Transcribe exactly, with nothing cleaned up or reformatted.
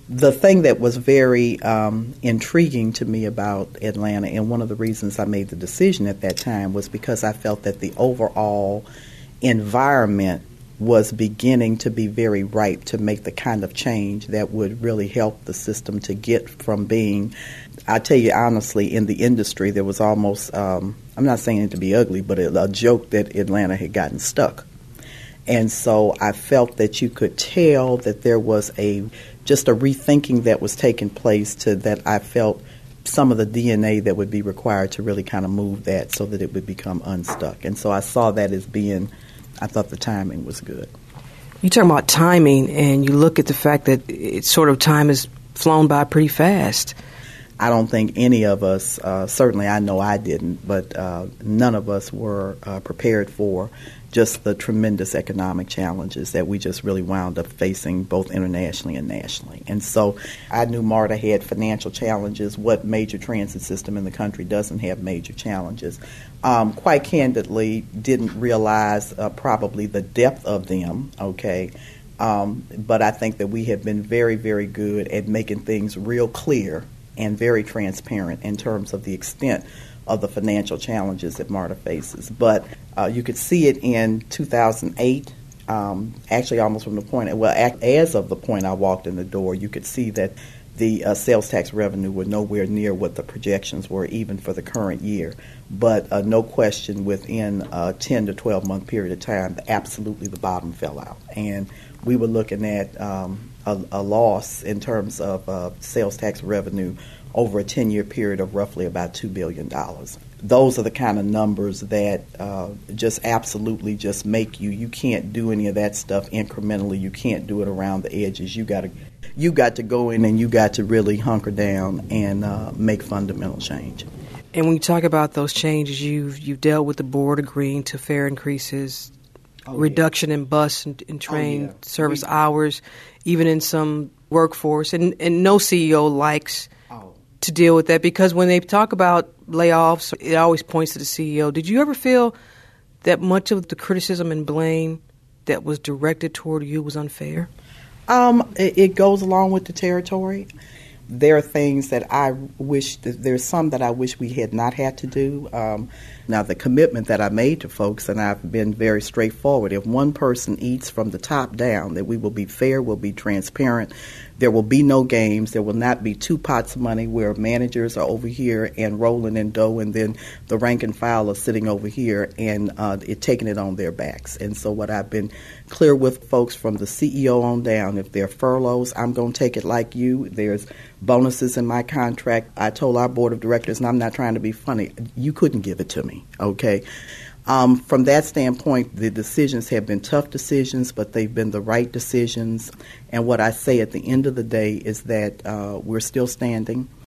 The thing that was very um, intriguing to me about Atlanta, and one of the reasons I made the decision at that time, was because I felt that the overall environment was beginning to be very ripe to make the kind of change that would really help the system to get from being, I tell you honestly, in the industry there was almost, um, I'm not saying it to be ugly, but a, a joke that Atlanta had gotten stuck. And so I felt that you could tell that there was a just a rethinking that was taking place to that I felt some of the D N A that would be required to really kind of move that so that it would become unstuck. And so I saw that as being, I thought the timing was good. You talk about timing, and you look at the fact that it's sort of time has flown by pretty fast. I don't think any of us, uh, certainly I know I didn't, but uh, none of us were uh, prepared for just the tremendous economic challenges that we just really wound up facing both internationally and nationally. And so I knew MARTA had financial challenges. What major transit system in the country doesn't have major challenges? Um, quite candidly, didn't realize uh, probably the depth of them, okay? Um, but I think that we have been very, very good at making things real clear and very transparent in terms of the extent of the financial challenges that MARTA faces. But uh, you could see it in two thousand eight, um, actually almost from the point, well, as of the point I walked in the door, you could see that the uh, sales tax revenue were nowhere near what the projections were even for the current year. But uh, no question, within a ten to twelve month period of time, absolutely the bottom fell out. And we were looking at um, a, a loss in terms of uh, sales tax revenue over a ten-year period of roughly about two billion dollars. Those are the kind of numbers that uh, just absolutely just make you, you can't do any of that stuff incrementally. You can't do it around the edges. You got to you got to go in and you got to really hunker down and uh, make fundamental change. And when you talk about those changes, you've, you've dealt with the board agreeing to fare increases, oh, reduction yeah. in bus and, and train oh, yeah. service we, hours, even in some workforce. And, and no C E O likes oh. to deal with that, because when they talk about layoffs, it always points to the C E O. Did you ever feel that much of the criticism and blame that was directed toward you was unfair? Um, it, it goes along with the territory. There are things that I wish, that there's some that I wish we had not had to do. Um, now, the commitment that I made to folks, and I've been very straightforward, if one person eats from the top down, that we will be fair, we'll be transparent, there will be no games, there will not be two pots of money where managers are over here and rolling in dough and then the rank and file are sitting over here and uh, it taking it on their backs. And so what I've been clear with folks from the C E O on down, if there are furloughs, I'm going to take it like you. There's bonuses in my contract. I told our board of directors, and I'm not trying to be funny, you couldn't give it to me, okay? Um, from that standpoint, the decisions have been tough decisions, but they've been the right decisions. And what I say at the end of the day is that uh, we're still standing.